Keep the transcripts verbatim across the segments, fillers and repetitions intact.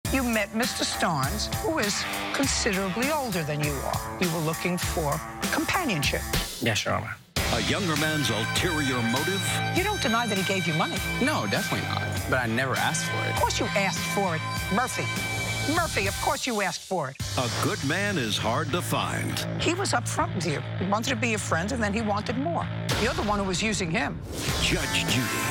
you met Mister Starnes, who is considerably older than you are. You were looking for companionship. Yes, Your Honor. A younger man's ulterior motive? You don't deny that he gave you money. No, definitely not. But I never asked for it. Of course you asked for it, Murphy. Murphy, of course you asked for it. A good man is hard to find. He was up front with you. He wanted to be your friend, and then he wanted more. You're the one who was using him. Judge Judy.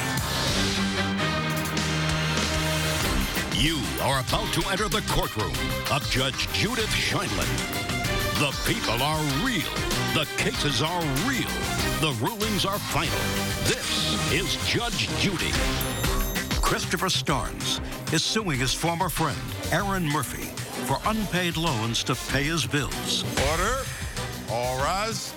You are about to enter the courtroom of Judge Judith Sheindlin. The people are real. The cases are real. The rulings are final. This is Judge Judy. Christopher Starnes is suing his former friend, Aaron Murphy, for unpaid loans to pay his bills. Order. All rise.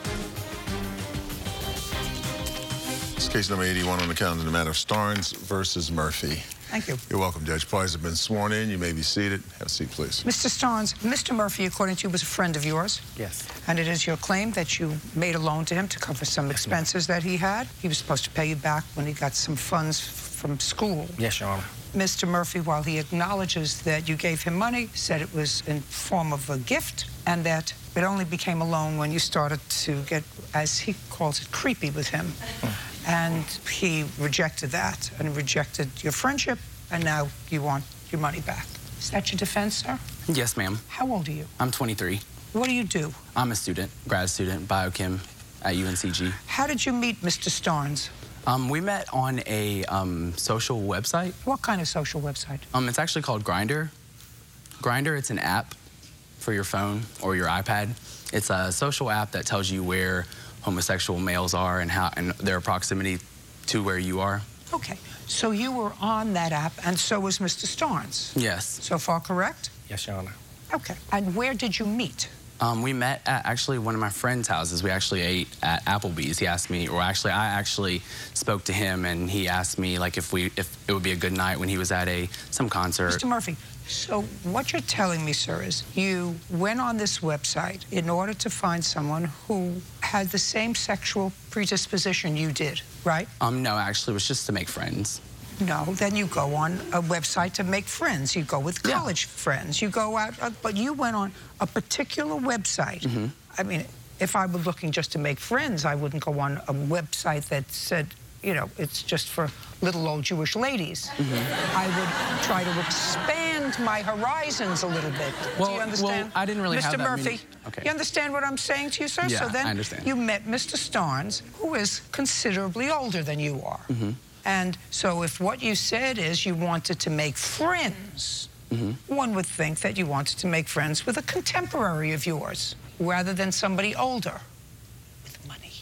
It's case number eighty-one on the calendar, the matter of Starnes versus Murphy. Thank you. You're welcome, Judge. Parties have been sworn in. You may be seated. Have a seat, please. Mister Starnes, Mister Murphy, according to you, was a friend of yours. Yes. And it is your claim that you made a loan to him to cover some expenses that he had. He was supposed to pay you back when he got some funds from school. Yes, Your Honor. Mister Murphy, while he acknowledges that you gave him money, said it was in form of a gift and that it only became a loan when you started to get, as he calls it, creepy with him. Mm. And he rejected that and rejected your friendship, and now you want your money back. Is that your defense, sir? Yes, ma'am. How old are you? I'm twenty-three. What do you do? I'm a student, grad student, biochem at U N C G. How did you meet Mister Starnes? Um, we met on a um, social website. What kind of social website? Um, it's actually called Grindr. Grindr, it's an app for your phone or your iPad. It's a social app that tells you where homosexual males are and how and their proximity to where you are. Okay, so you were on that app, and so was Mister Starnes. Yes. So far, correct? Yes, Your Honor. Okay, and where did you meet? Um, we met at actually one of my friend's houses. We actually ate at Applebee's. He asked me, or actually I actually spoke to him, and he asked me like if we if it would be a good night when he was at a some concert. Mister Murphy, so what you're telling me, sir, is you went on this website in order to find someone who had the same sexual predisposition you did, right? Um, no, actually, it was just to make friends. No, then you go on a website to make friends. You go with college yeah. friends. You go out, uh, but you went on a particular website. Mm-hmm. I mean, if I were looking just to make friends, I wouldn't go on a website that said, you know, it's just for little old Jewish ladies. Mm-hmm. I would try to expand my horizons a little bit. Well, Do you understand? Well, I didn't really Mister have that Murphy, many... Okay. You understand what I'm saying to you, sir? Yeah, so then I understand. You met Mister Starnes, who is considerably older than you are. Mm-hmm. And so if what you said is you wanted to make friends, mm-hmm. one would think that you wanted to make friends with a contemporary of yours rather than somebody older with money.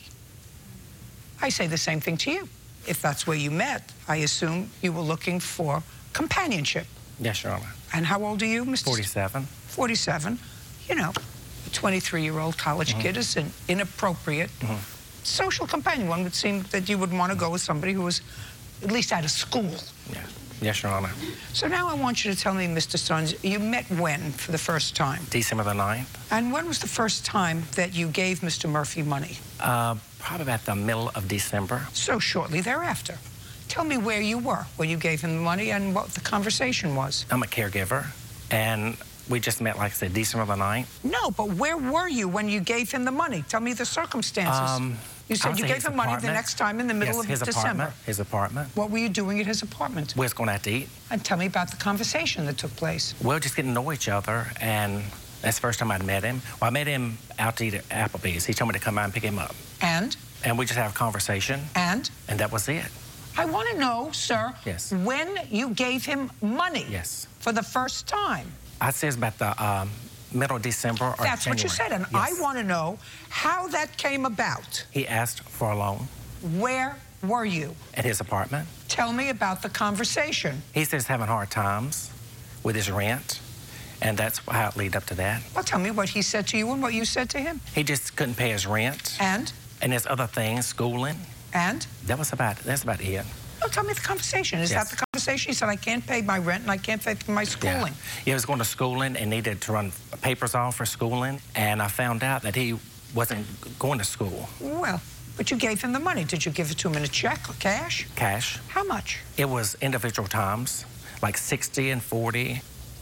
I say the same thing to you. If that's where you met, I assume you were looking for companionship. Yes, Your Honor. And how old are you, Mister forty-seven. forty-seven. You know, a twenty-three-year-old college mm-hmm. kid is an inappropriate mm-hmm. social companion. One would seem that you would want to go with somebody who was at least out of school. Yeah. Yes, Your Honor. So now I want you to tell me, Mister Starnes, you met when for the first time? December the ninth. And when was the first time that you gave Mister Murphy money? Uh, probably about the middle of December. So shortly thereafter. Tell me where you were when you gave him the money and what the conversation was. I'm a caregiver, and we just met, like I said, December the ninth. No, but where were you when you gave him the money? Tell me the circumstances. Um, you said you gave him money the next time in the middle yes, of his December. Apartment, his apartment. What were you doing at his apartment? We was going out to eat. And tell me about the conversation that took place. We were just getting to know each other, and that's the first time I'd met him. Well, I met him out to eat at Applebee's. He told me to come out and pick him up. And? And we just had a conversation. And? And that was it. I want to know, sir, yes. when you gave him money yes. for the first time. I'd say it's about the um, middle of December or That's January. what you said, and yes. I want to know how that came about. He asked for a loan. Where were you? At his apartment. Tell me about the conversation. He says he's having hard times with his rent, and that's how it led up to that. Well, tell me what he said to you and what you said to him. He just couldn't pay his rent. And? And there's other things, schooling. And? That was about, that's about it. Well, tell me the conversation. Is yes. that the conversation? He said, I can't pay my rent and I can't pay for my schooling. Yeah. He was going to schooling and needed to run papers off for schooling, and I found out that he wasn't going to school. Well, but you gave him the money. Did you give it to him in a check or cash? Cash. How much? It was individual times, like sixty and forty.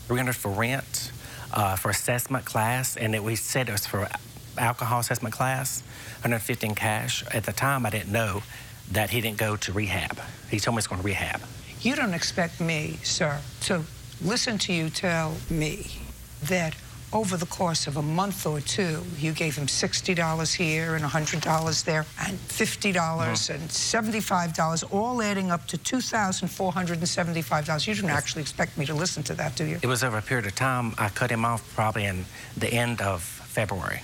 three hundred for rent, uh, for assessment class, and it, we said it was for alcohol assessment class, one hundred fifty in cash. At the time, I didn't know that he didn't go to rehab. He told me he's going to rehab. You don't expect me, sir, to listen to you tell me that over the course of a month or two, you gave him sixty dollars here and one hundred dollars there and fifty dollars mm-hmm. and seventy-five dollars, all adding up to two thousand four hundred seventy-five dollars. You didn't yes. actually expect me to listen to that, do you? It was over a period of time. I cut him off probably in the end of February.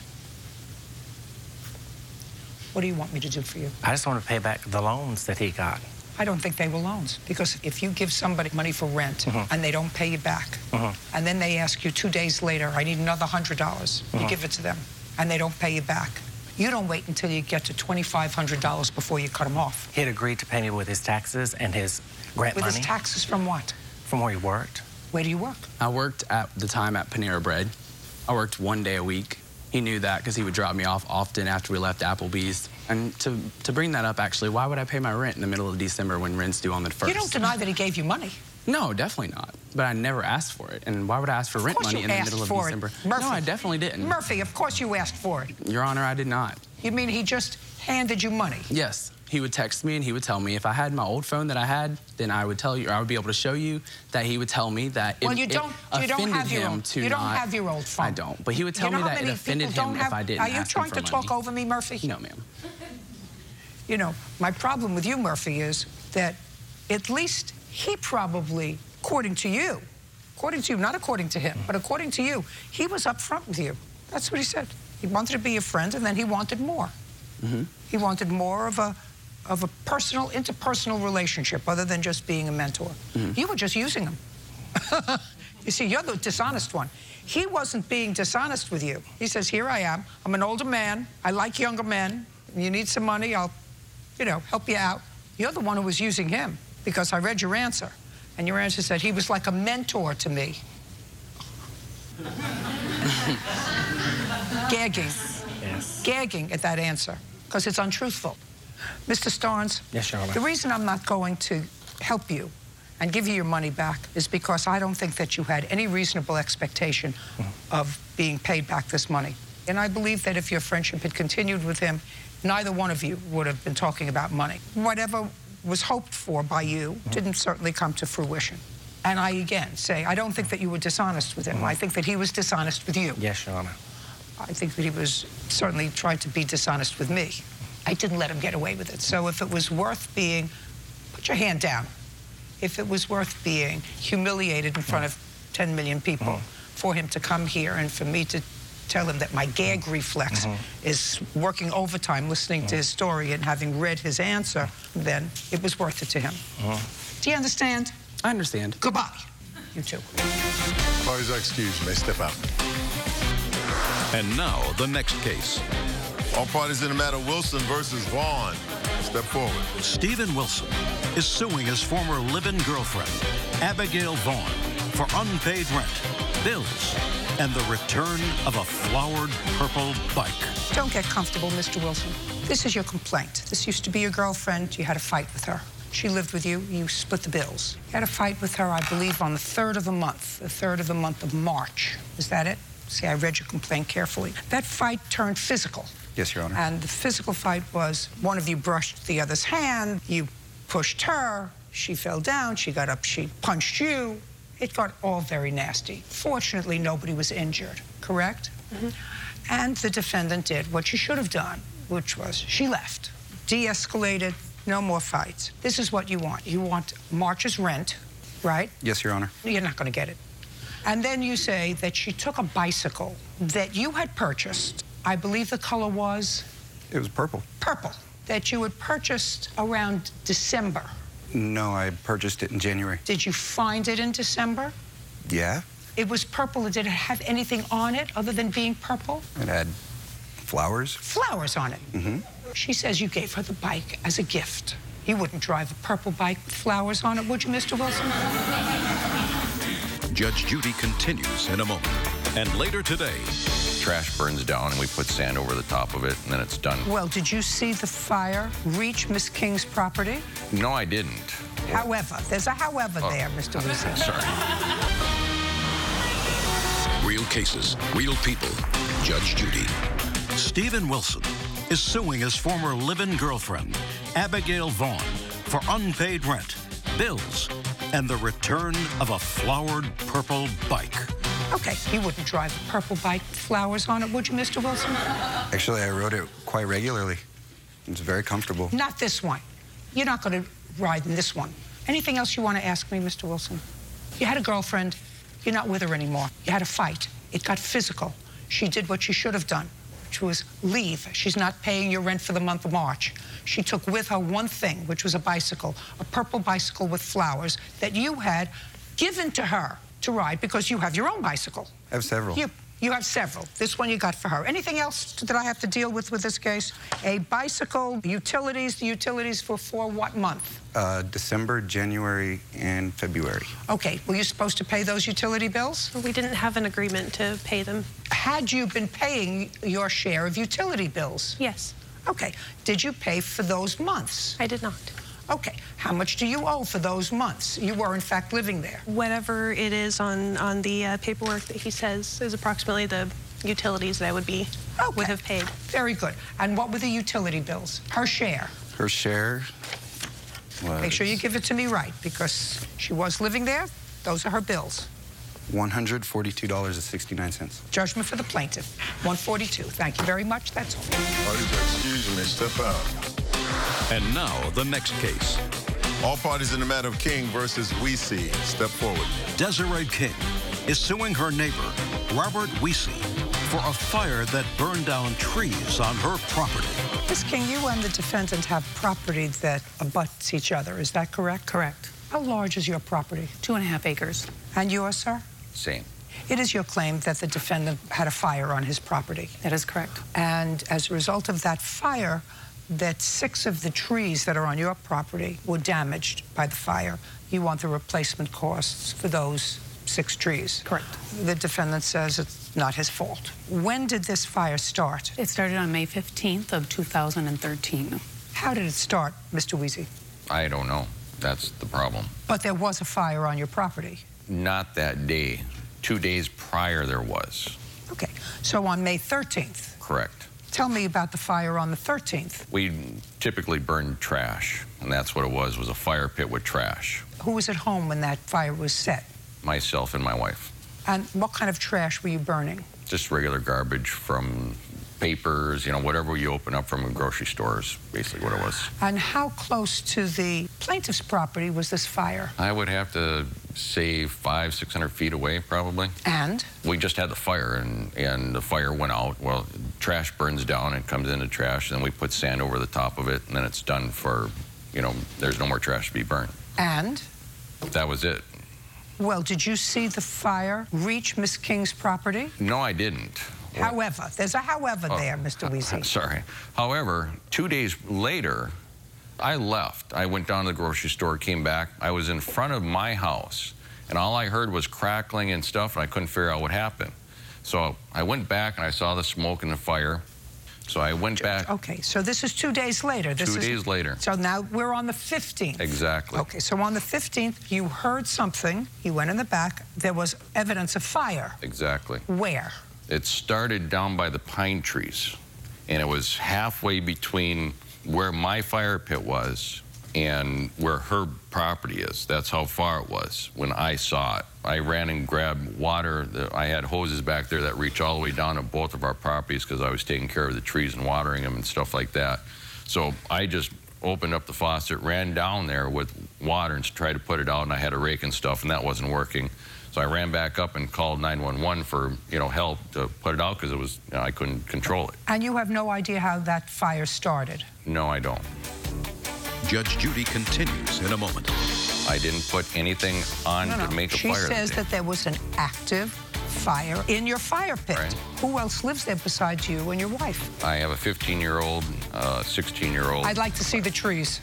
What do you want me to do for you? I just want to pay back the loans that he got. I don't think they were loans, because if you give somebody money for rent mm-hmm. and they don't pay you back, mm-hmm. and then they ask you two days later, I need another one hundred dollars, mm-hmm. you give it to them, and they don't pay you back, you don't wait until you get to twenty-five hundred dollars before you cut them off. He had agreed to pay me with his taxes and his grant with money. With his taxes from what? From where he worked. Where do you work? I worked at the time at Panera Bread. I worked one day a week. He knew that because he would drop me off often after we left Applebee's. And to, to bring that up, actually, why would I pay my rent in the middle of December when rent's due on the first? You don't deny that he gave you money. No, definitely not. But I never asked for it. And why would I ask for rent money in the middle of December? Murphy. No, I definitely didn't. Murphy, of course you asked for it. Your Honor, I did not. You mean he just handed you money? Yes. He would text me and he would tell me if I had my old phone that I had, then I would tell you, or I would be able to show you that he would tell me that it, well, you don't, it you don't offended have your him old, to You don't not, have your old phone. I don't. But he would tell you know me that it offended him have, if I didn't Are you ask trying him to for talk money. over me, Murphy? No, ma'am. You know, my problem with you, Murphy, is that at least he probably, according to you, according to you, not according to him, but according to you, he was upfront with you. That's what he said. He wanted to be a friend, and then he wanted more. Mm-hmm. He wanted more of a of a personal, interpersonal relationship other than just being a mentor. Mm-hmm. You were just using him. You see, you're the dishonest one. He wasn't being dishonest with you. He says, here I am. I'm an older man. I like younger men. You need some money, I'll, you know, help you out. You're the one who was using him, because I read your answer. And your answer said he was like a mentor to me. Gagging. Yes. Gagging at that answer, because it's untruthful. Mister Starnes, yes, Your Honor. The reason I'm not going to help you and give you your money back is because I don't think that you had any reasonable expectation mm. of being paid back this money. And I believe that if your friendship had continued with him, neither one of you would have been talking about money. Whatever was hoped for by you mm. didn't certainly come to fruition. And I again say, I don't think that you were dishonest with him. Mm. I think that he was dishonest with you. Yes, Your Honor. I think that he was certainly trying to be dishonest with me. I didn't let him get away with it. So if it was worth being, put your hand down, if it was worth being humiliated in front of ten million people mm. for him to come here and for me to tell him that my gag reflex mm-hmm. is working overtime listening mm. to his story and having read his answer, then it was worth it to him. Mm. Do you understand? I understand. Goodbye. You too. Parties are excused. You may step out. And now, the next case. All parties in the matter, Wilson versus Vaughn. Step forward. Stephen Wilson is suing his former live-in girlfriend, Abigail Vaughn, for unpaid rent, bills, and the return of a flowered purple bike. Don't get comfortable, Mister Wilson. This is your complaint. This used to be your girlfriend. You had a fight with her. She lived with you. You split the bills. You had a fight with her, I believe, on the third of the month, the third of the month of March. Is that it? See, I read your complaint carefully. That fight turned physical. Yes, Your Honor. And the physical fight was one of you brushed the other's hand, you pushed her, she fell down, she got up, she punched you. It got all very nasty. Fortunately, nobody was injured, correct? Mm-hmm. And the defendant did what she should have done, which was she left, de-escalated, no more fights. This is what you want. You want March's rent, right? Yes, Your Honor. You're not going to get it. And then you say that she took a bicycle that you had purchased. I believe the color was? It was purple. Purple. That you had purchased around December. No, I purchased it in January. Did you find it in December? Yeah. It was purple. Did it have anything on it other than being purple? It had flowers. Flowers on it. Mm-hmm. She says you gave her the bike as a gift. You wouldn't drive a purple bike with flowers on it, would you, Mister Wilson? Judge Judy continues in a moment. And later today, trash burns down and we put sand over the top of it and then it's done. Well, did you see the fire reach Miss King's property? No, I didn't. However, there's a however oh, there, Mister Wilson. Sorry. Real cases, real people. Judge Judy. Stephen Wilson is suing his former live-in girlfriend, Abigail Vaughn, for unpaid rent, bills, and the return of a flowered purple bike. Okay, you wouldn't drive a purple bike with flowers on it, would you, Mister Wilson? Actually, I rode it quite regularly. It's very comfortable. Not this one. You're not going to ride in this one. Anything else you want to ask me, Mister Wilson? You had a girlfriend. You're not with her anymore. You had a fight. It got physical. She did what she should have done, which was leave. She's not paying your rent for the month of March. She took with her one thing, which was a bicycle, a purple bicycle with flowers that you had given to her to ride because you have your own bicycle. I have several. You, you have several. This one you got for her. Anything else that I have to deal with with this case? A bicycle, utilities, the utilities for, for what month? Uh, December, January, and February. Okay, were you supposed to pay those utility bills? We didn't have an agreement to pay them. Had you been paying your share of utility bills? Yes. Okay, did you pay for those months? I did not. Okay, how much do you owe for those months? You were, in fact, living there. Whatever it is on, on the uh, paperwork that he says is approximately the utilities that I would be, okay. would have paid. Very good. And what were the utility bills? Her share? Her share was... Make sure you give it to me right, because she was living there. Those are her bills. one hundred forty-two dollars and sixty-nine cents. Judgment for the plaintiff, one forty-two. Thank you very much. That's all. Parties are excused. You may step out. And now, the next case. All parties in the matter of King versus Weesey. Step forward. Desiree King is suing her neighbor, Robert Weesey, for a fire that burned down trees on her property. Miz King, you and the defendant have property that abuts each other. Is that correct? Correct. How large is your property? Two and a half acres. And yours, sir? Same. It is your claim that the defendant had a fire on his property. That is correct. And as a result of that fire, that six of the trees that are on your property were damaged by the fire. You want the replacement costs for those six trees. Correct. The defendant says it's not his fault. When did this fire start? It started on May fifteenth of two thousand thirteen. How did it start, Mister Weesey? I don't know. That's the problem. But there was a fire on your property. Not that day. Two days prior there was. Okay, so on May thirteenth. Correct. Tell me about the fire on the thirteenth. We typically burn trash, and that's what it was, was a fire pit with trash. Who was at home when that fire was set? Myself and my wife. And what kind of trash were you burning? Just regular garbage from papers, you know, whatever you open up from a grocery store is basically what it was. And how close to the plaintiff's property was this fire? I would have to say five, six hundred feet away, probably. And? We just had the fire, and, and the fire went out. Well, trash burns down and comes into trash, and then we put sand over the top of it, and then it's done for, you know, there's no more trash to be burned. And? That was it. Well, did you see the fire reach Miss King's property? No, I didn't. However, there's a however oh, there, Mister Weesey. Sorry. However, two days later, I left. I went down to the grocery store, came back. I was in front of my house, and all I heard was crackling and stuff, and I couldn't figure out what happened. So I went back, and I saw the smoke and the fire. So I went back. Okay, so this is two days later. This two is, days later. So now we're on the fifteenth. Exactly. Okay, so on the fifteenth, you heard something. You went in the back. There was evidence of fire. Exactly. Where? It started down by the pine trees, and it was halfway between where my fire pit was and where her property is. That's how far it was when I saw it. I ran and grabbed water. I had hoses back there that reach all the way down to both of our properties because I was taking care of the trees and watering them and stuff like that. So I just opened up the faucet, ran down there with water and tried to put it out, and I had a rake and stuff, and that wasn't working. So I ran back up and called nine one one for, you know, help to put it out because it was, you know, I couldn't control it. And you have no idea how that fire started? No, I don't. Judge Judy continues in a moment. I didn't put anything on no, no. to make a she fire. She says that there was an active fire in your fire pit. Right. Who else lives there besides you and your wife? I have a fifteen-year-old, uh, sixteen-year-old. I'd like to see the trees.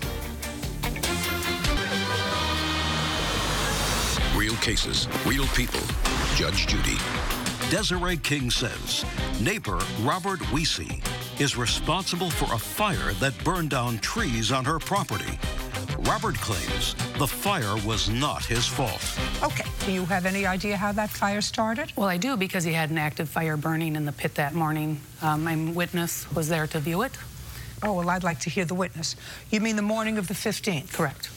Real cases, real people. Judge Judy. Desiree King says neighbor Robert Weesey is responsible for a fire that burned down trees on her property. Robert claims the fire was not his fault. Okay, do you have any idea how that fire started? Well, I do, because he had an active fire burning in the pit that morning. Um, my witness was there to view it. Oh, well, I'd like to hear the witness. You mean the morning of the fifteenth? Correct.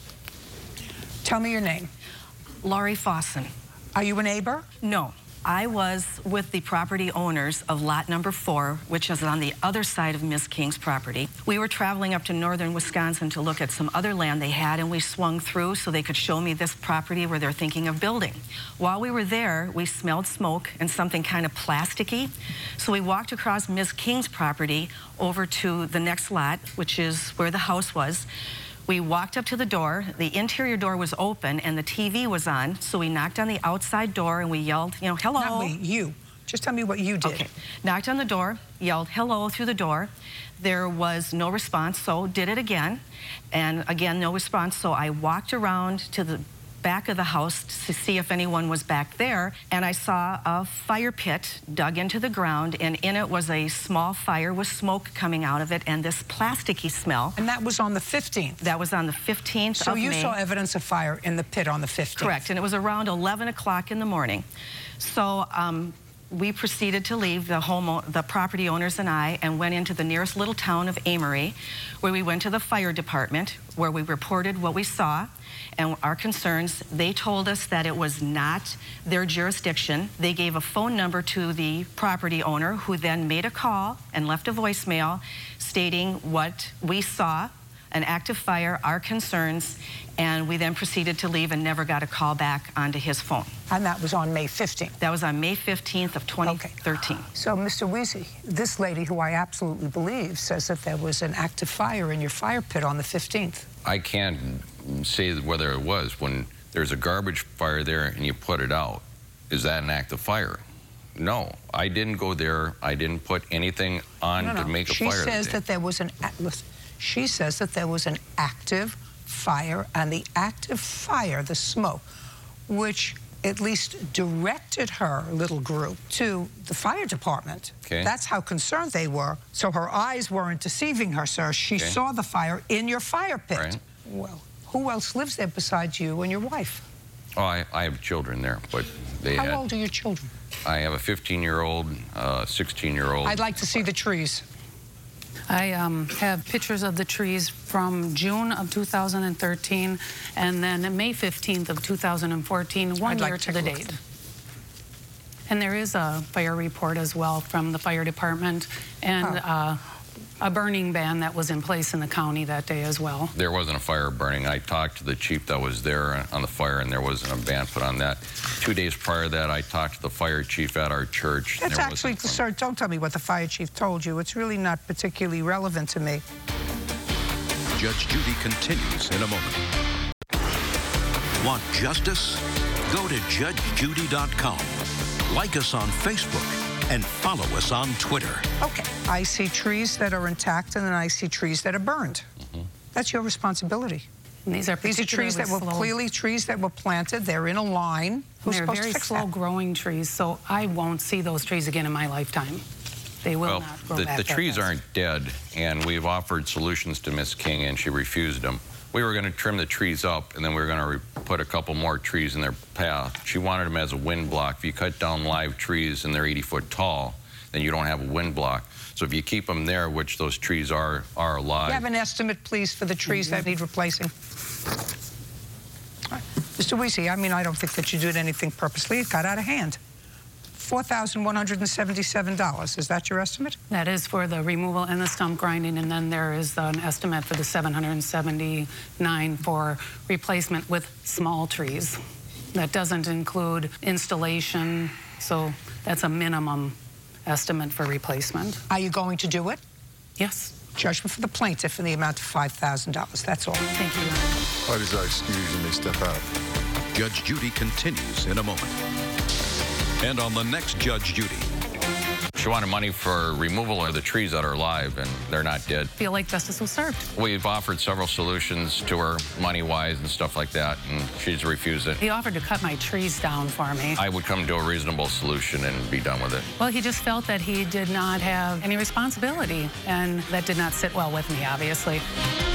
Tell me your name. Laurie Fawson. Are you a neighbor? No. I was with the property owners of lot number four, which is on the other side of Miz King's property. We were traveling up to northern Wisconsin to look at some other land they had, and we swung through so they could show me this property where they're thinking of building. While we were there, we smelled smoke and something kind of plasticky. So we walked across Miz King's property over to the next lot, which is where the house was. We walked up to the door. The interior door was open and the T V was on. So we knocked on the outside door and we yelled, you know, hello. Not we, you. Just tell me what you did. Okay. Knocked on the door, yelled hello through the door. There was no response, so did it again. And again, no response. So I walked around to the back of the house to see if anyone was back there, and I saw a fire pit dug into the ground, and in it was a small fire with smoke coming out of it and this plasticky smell. And that was on the fifteenth? That was on the fifteenth so of May. So you saw evidence of fire in the pit on the fifteenth? Correct, and it was around eleven o'clock in the morning. So um, we proceeded to leave, the home, the property owners and I, and went into the nearest little town of Amory, where we went to the fire department, where we reported what we saw and our concerns. They told us that it was not their jurisdiction. They gave a phone number to the property owner, who then made a call and left a voicemail stating what we saw, an active fire, our concerns, and we then proceeded to leave and never got a call back onto his phone. And that was on May fifteenth? That was on May fifteenth of twenty thirteen. Okay. So, Mister Weezy, this lady, who I absolutely believe, says that there was an active fire in your fire pit on the fifteenth. I can't say whether it was. When there's a garbage fire there and you put it out, is that an active fire? No, I didn't go there. I didn't put anything on no, no. to make a she fire. Says that, that there was an. Listen, she says that there was an active fire, and the active fire, the smoke, which at least directed her little group to the fire department. Okay. That's how concerned they were. So her eyes weren't deceiving her, sir. She okay. saw the fire in your fire pit. Right. Well, who else lives there besides you and your wife? Oh, I, I have children there, but they How had, old are your children? I have a fifteen-year-old, a sixteen-year-old. I'd like to see the trees. I um, have pictures of the trees from June of two thousand thirteen and then May fifteenth of two thousand fourteen, one I'd year like to to the look. date. And there is a fire report as well from the fire department and Oh. uh, a burning ban that was in place in the county that day as well. There wasn't a fire burning. I talked to the chief that was there on the fire, and there wasn't a ban put on that. Two days prior to that, I talked to the fire chief at our church. That's there actually, wasn't sir, don't tell me what the fire chief told you. It's really not particularly relevant to me. Judge Judy continues in a moment. Want justice? Go to judge judy dot com. Like us on Facebook and follow us on Twitter. Okay, I see trees that are intact and then I see trees that are burned. Mm-hmm. That's your responsibility. And these are These are trees that were slow. clearly trees that were planted. They're in a line. Who's They're supposed very to fix slow that? growing trees, so I won't see those trees again in my lifetime. They will well, not grow the, back the that trees fast. aren't dead, and we've offered solutions to Miss King, and she refused them. We were going to trim the trees up, and then we were going to put a couple more trees in their path. She wanted them as a wind block. If you cut down live trees and they're eighty foot tall, then you don't have a wind block. So if you keep them there, which those trees are, are alive. Do you have an estimate, please, for the trees that need replacing? All right. Mister Weezy, I mean, I don't think that you did anything purposely. It got out of hand. four thousand one hundred seventy-seven dollars. Is that your estimate? That is for the removal and the stump grinding, and then there is an estimate for the seven hundred seventy-nine for replacement with small trees. That doesn't include installation, so that's a minimum estimate for replacement. Are you going to do it? Yes. Judgment for the plaintiff in the amount of five thousand dollars. That's all. Thank you. Parties are excused and may step out. Judge Judy continues in a moment. And on the next Judge Judy. She wanted money for removal of the trees that are alive, and they're not dead. Feel like justice was served. We've offered several solutions to her, money-wise and stuff like that, and she's refused it. He offered to cut my trees down for me. I would come to a reasonable solution and be done with it. Well, he just felt that he did not have any responsibility, and that did not sit well with me, obviously.